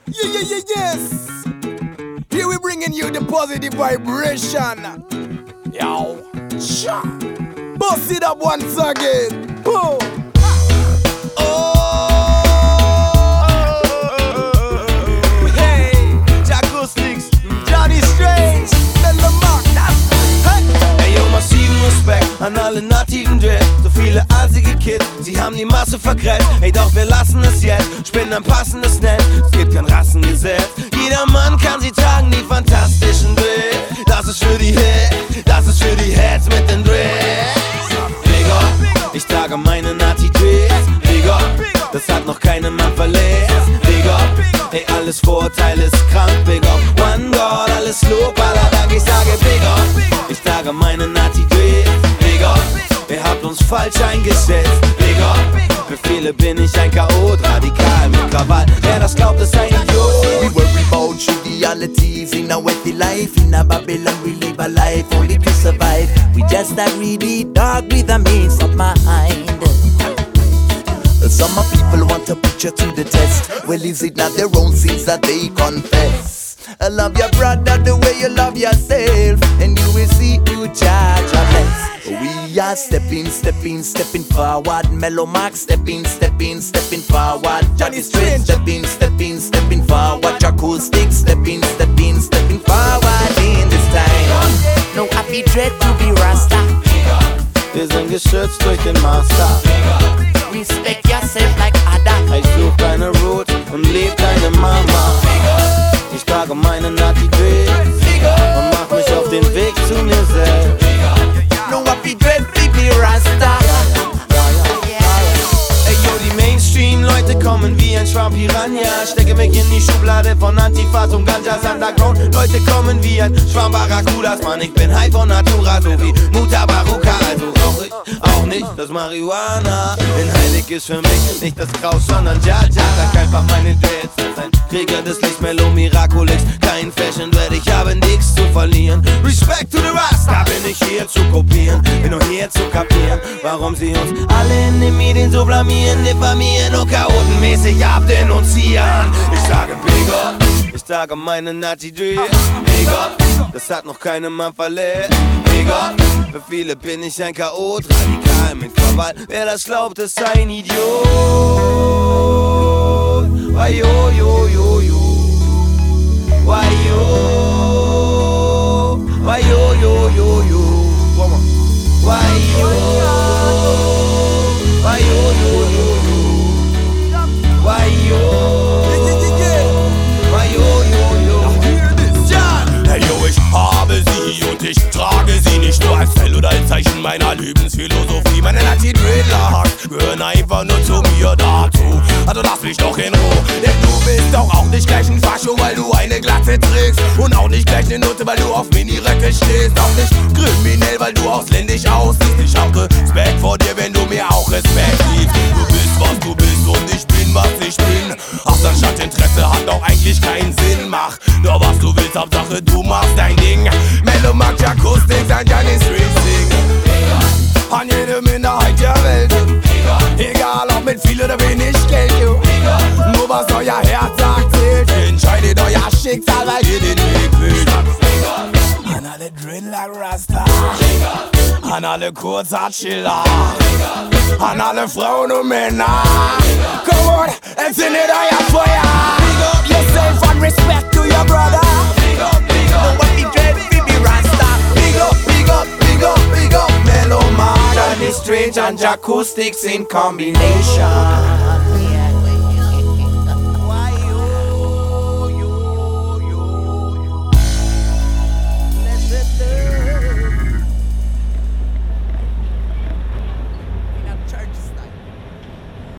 Yes. Here we bringing you the positive vibration. Yo, cha. Bust it up once again. Boom. Hey, Jacoustics, Johnny Strange, Mellow Mark. Ey, yo, massiven Respekt an alle nativen Dread. So viele einzige Kids, sie haben die Masse vergräbt. Ey, doch wir lassen es jetzt, spinnen ein passendes Netz. Es gibt kein Rassengesetz, jeder Mann kann sie tragen, die fantastischen Dreads. Das ist für die Hits, das ist für die Heads mit den Dreads. Big up, ich trage meine Nati-Dreads. Big up, das hat noch keinen Mann verletzt. Big up, ey, alles Vorurteil ist krank. Big up, One God, alles Lob, aller Dank, ich sage Big up. Ich trage meine Nati-Dreads. Big up, ihr habt uns falsch eingeschätzt. Big up, für viele bin ich ein Chaot, radikal mit Krawall. Wer das glaubt, ist ein Idiot. We worry about trivialities in our wealthy life. In a Babylon we live a life only to survive. We just a greedy dog with a means of mind. Some people want a picture to the test. Well, is it not their own sins that they confess? Love your brother the way you love yourself, and you will see you charge a less. We are stepping forward. Mellow Mark stepping forward. Johnny Strange stepping forward. Jacoustics stepping forward in this time. No happy dread to be Rasta. Wir sind geschützt durch den Master. Respect yourself like Adam. Ich such deine Root und leb deine Mama. Ich trage meine Nati-Dreads und mach mich auf den Weg zu mir selbst. No happy dread to be Rasta. Ey yo, die Mainstream-Leute kommen wie ein Schwarm Piranha. Stecke mich in die Schublade von Antifas und Ganjas Underground. Leute kommen wie ein Schwarm Barracudas. Mann, ich bin high von Natura, so wie Muta Baruka. Also rauch ich auch nicht das Marihuana. Denn heilig ist für mich nicht das Kraus, sondern Jaja. Sag einfach meine Dreads, das ein Krieger des Lichts, Mellow Miraculix. Kein Fashion Dread, ich habe nichts zu verlieren. Respect to the Rasta, bin ich hier zu kopieren. Bin nur hier zu kapieren, warum sie uns alle in den Medien so blamieren, diffamieren und chaotenmäßig abdenunzieren. Ich sage Big up, ich trage meine Nati-Dreads. Big up, das hat noch keinen Mann verletzt. Big up, für viele bin ich ein Chaot, radikal mit Krawall. Wer das glaubt, ist ein Idiot. Why yo yo yo yo? Why yo? Why yo yo yo yo? Why yo? Why yo yo yo yo? Why yo? Why yo yo yo? Hey yo, ich habe sie und ich trage sie nicht nur als Fell oder als Zeichen meiner Lebensphilosophie. Meine Nati-Dreadlocks gehören einfach nur zu mir dazu. Also lass mich doch in Ruhe, denn du bist doch auch nicht gleich ein Fascho, weil du eine Glatze trägst. Und auch nicht gleich eine Nutte, weil du auf Miniröcke stehst. Auch nicht kriminell, weil du ausländisch aussiehst. Ich hab Respekt vor dir, wenn du mir auch Respekt gibst. Du bist, was du bist und ich bin, was ich bin. Hass anstatt Interesse hat auch eigentlich keinen Sinn. Mach nur was du willst, Hauptsache du machst dein Ding. Mellow Mark, Jacoustics, ein Johnny Strange sing. An jede Minderheit der Welt. Egal ob mit viel oder wenig Geld, yo. Nur was euer Herz sagt zählt. Entscheidet euer Schicksal, weil ihr den Weg wählt. An alle Dreadlock Rasta, an alle Kurzhaarchiller, an alle Frauen und Männer. Come on, entzündet euer Feuer. Big up yourself and respect to your brother. No happy dread to be Rasta. Big up, big up, big up, big up, Mellow Mark, Johnny Strange and Jacoustics in combination.